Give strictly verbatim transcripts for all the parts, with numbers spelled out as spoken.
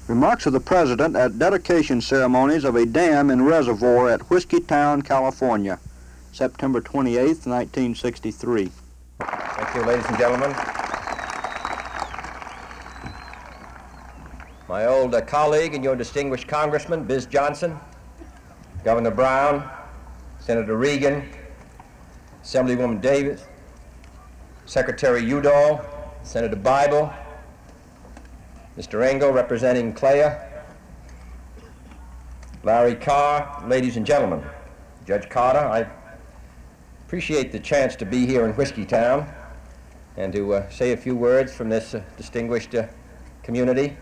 Remarks of the President at dedication ceremonies of a dam and reservoir at Whiskeytown, California, September twenty-eighth, nineteen sixty-three. Thank you, ladies and gentlemen. My old uh, colleague and your distinguished Congressman, Biz Johnson, Governor Brown, Senator Regan, Assemblywoman Davis, Secretary Udall, Senator Bible, Mister Engel representing Clare, Larry Carr, ladies and gentlemen, Judge Carter, I appreciate the chance to be here in Whiskeytown and to uh, say a few words from this uh, distinguished uh, community.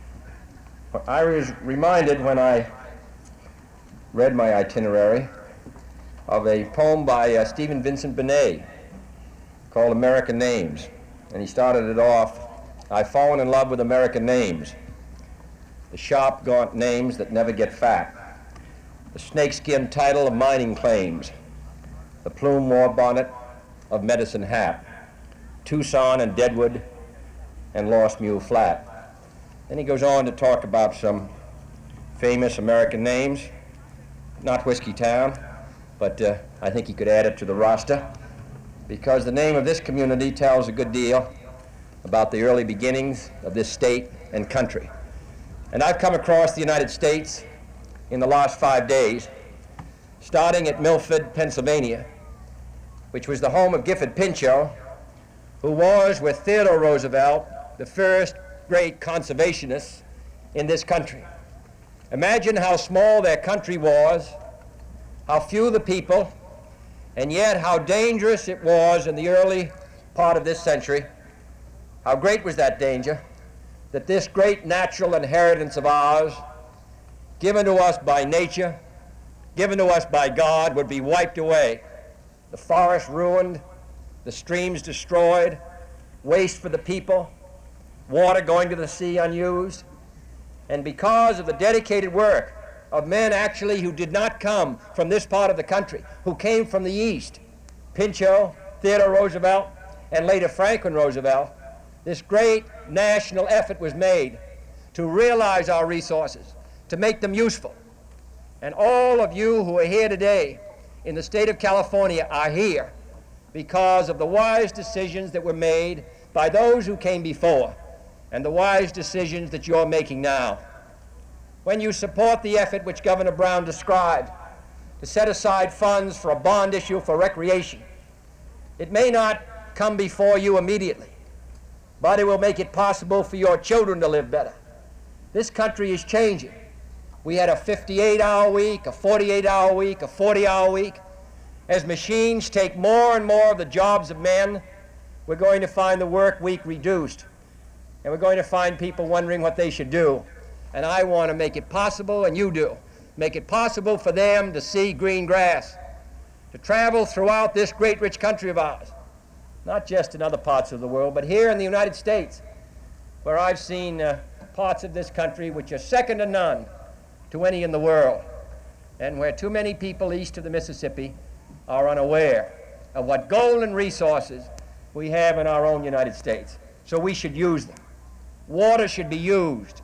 I was reminded when I read my itinerary of a poem by uh, Stephen Vincent Benet called American Names. And he started it off, I've fallen in love with American names, the sharp, gaunt names that never get fat, the snakeskin title of mining claims, the plume war bonnet of Medicine Hat, Tucson and Deadwood and Lost Mule Flat. Then he goes on to talk about some famous American names, not Whiskeytown, but uh, I think he could add it to the roster, because the name of this community tells a good deal about the early beginnings of this state and country. And I've come across the United States in the last five days, starting at Milford, Pennsylvania, which was the home of Gifford Pinchot, who was, with Theodore Roosevelt, the first great conservationists in this country. Imagine how small their country was, how few the people, and yet how dangerous it was in the early part of this century. How great was that danger, that this great natural inheritance of ours, given to us by nature, given to us by God, would be wiped away. The forests ruined, the streams destroyed, waste for the people, water going to the sea unused. And because of the dedicated work of men actually who did not come from this part of the country, who came from the East, Pinchot, Theodore Roosevelt, and later Franklin Roosevelt, this great national effort was made to realize our resources, to make them useful. And all of you who are here today in the state of California are here because of the wise decisions that were made by those who came before, and the wise decisions that you're making now. When you support the effort which Governor Brown described to set aside funds for a bond issue for recreation, it may not come before you immediately, but it will make it possible for your children to live better. This country is changing. We had a fifty-eight hour week, a forty-eight hour week, a forty hour week. As machines take more and more of the jobs of men, we're going to find the work week reduced. And we're going to find people wondering what they should do. And I want to make it possible, and you do, make it possible for them to see green grass, to travel throughout this great rich country of ours, not just in other parts of the world, but here in the United States, where I've seen uh, parts of this country which are second to none to any in the world, and where too many people east of the Mississippi are unaware of what golden resources we have in our own United States. So we should use them. Water should be used.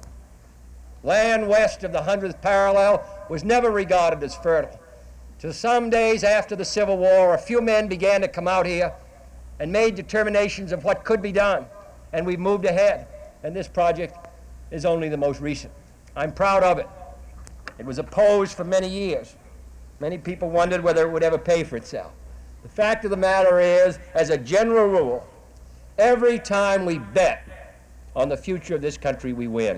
Land west of the hundredth parallel was never regarded as fertile. Till some days after the Civil War, a few men began to come out here and made determinations of what could be done. And we've moved ahead. And this project is only the most recent. I'm proud of it. It was opposed for many years. Many people wondered whether it would ever pay for itself. The fact of the matter is, as a general rule, every time we bet on the future of this country, we win.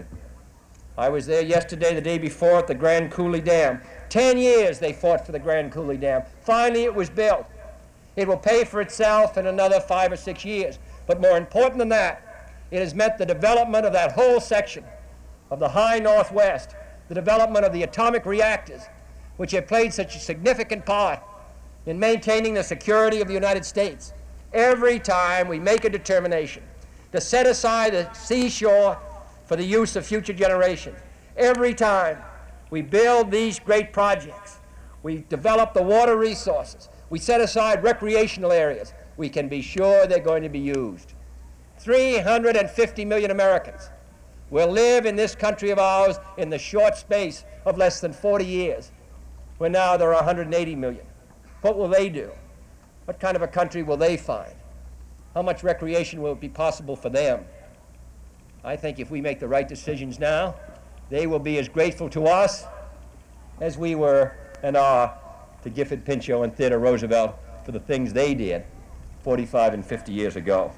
I was there yesterday, the day before, at the Grand Coulee Dam. Ten years they fought for the Grand Coulee Dam. Finally, it was built. It will pay for itself in another five or six years. But more important than that, it has meant the development of that whole section of the high Northwest, the development of the atomic reactors, which have played such a significant part in maintaining the security of the United States. Every time we make a determination to set aside the seashore for the use of future generations, every time we build these great projects, we develop the water resources, we set aside recreational areas, we can be sure they're going to be used. three hundred fifty million Americans will live in this country of ours in the short space of less than forty years, when now there are one hundred eighty million. What will they do? What kind of a country will they find? How much recreation will it be possible for them? I think if we make the right decisions now, they will be as grateful to us as we were and are to Gifford Pinchot and Theodore Roosevelt for the things they did forty-five and fifty years ago.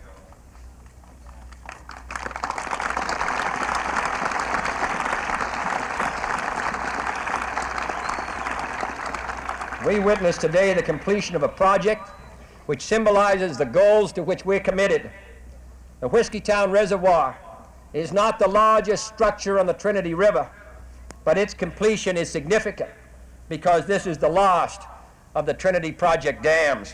We witness today the completion of a project which symbolizes the goals to which we're committed. The Whiskeytown Reservoir is not the largest structure on the Trinity River, but its completion is significant because this is the last of the Trinity Project dams.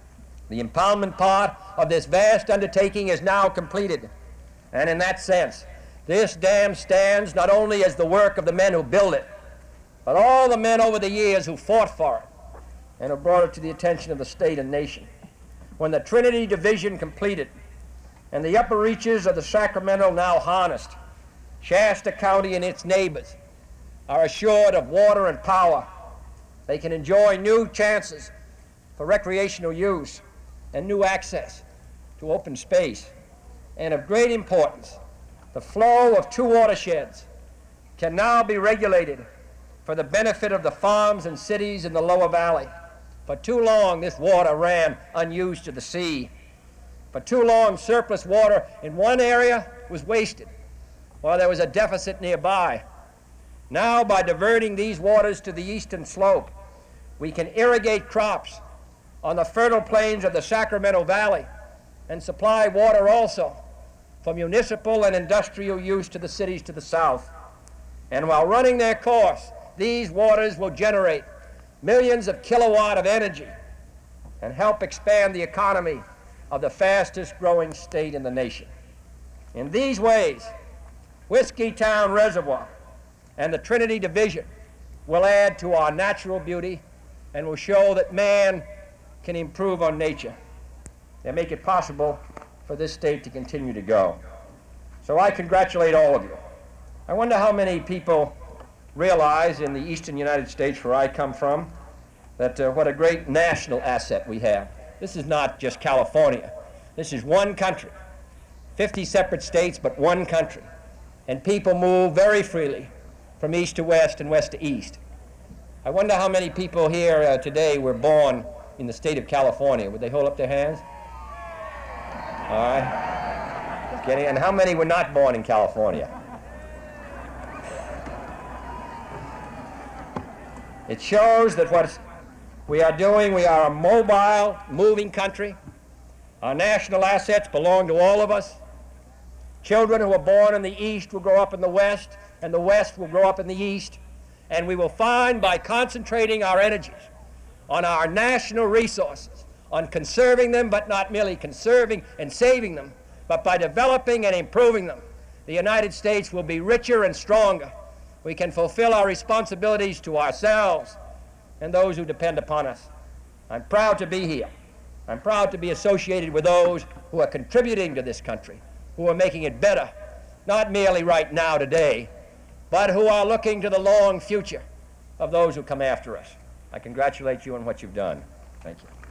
The impoundment part of this vast undertaking is now completed, and in that sense, this dam stands not only as the work of the men who built it, but all the men over the years who fought for it and who brought it to the attention of the state and nation. When the Trinity Division completed and the upper reaches of the Sacramento now harnessed, Shasta County and its neighbors are assured of water and power. They can enjoy new chances for recreational use and new access to open space. And of great importance, the flow of two watersheds can now be regulated for the benefit of the farms and cities in the lower valley. For too long, this water ran unused to the sea. For too long, surplus water in one area was wasted while there was a deficit nearby. Now, by diverting these waters to the eastern slope, we can irrigate crops on the fertile plains of the Sacramento Valley and supply water also for municipal and industrial use to the cities to the south. And while running their course, these waters will generate millions of kilowatt of energy and help expand the economy of the fastest growing state in the nation. In these ways, Whiskeytown Reservoir and the Trinity Division will add to our natural beauty and will show that man can improve on nature and make it possible for this state to continue to go. So I congratulate all of you. I wonder how many people realize in the eastern United States, where I come from, that uh, what a great national asset we have. This is not just California. This is one country, fifty separate states, but one country. And people move very freely from east to west and west to east. I wonder how many people here uh, today were born in the state of California. Would they hold up their hands? All right. Just kidding. And how many were not born in California? It shows that what we are doing, we are a mobile, moving country. Our national assets belong to all of us. Children who are born in the East will grow up in the West, and the West will grow up in the East. And we will find, by concentrating our energies on our national resources, on conserving them, but not merely conserving and saving them, but by developing and improving them, the United States will be richer and stronger. We can fulfill our responsibilities to ourselves and those who depend upon us. I'm proud to be here. I'm proud to be associated with those who are contributing to this country, who are making it better, not merely right now, today, but who are looking to the long future of those who come after us. I congratulate you on what you've done. Thank you.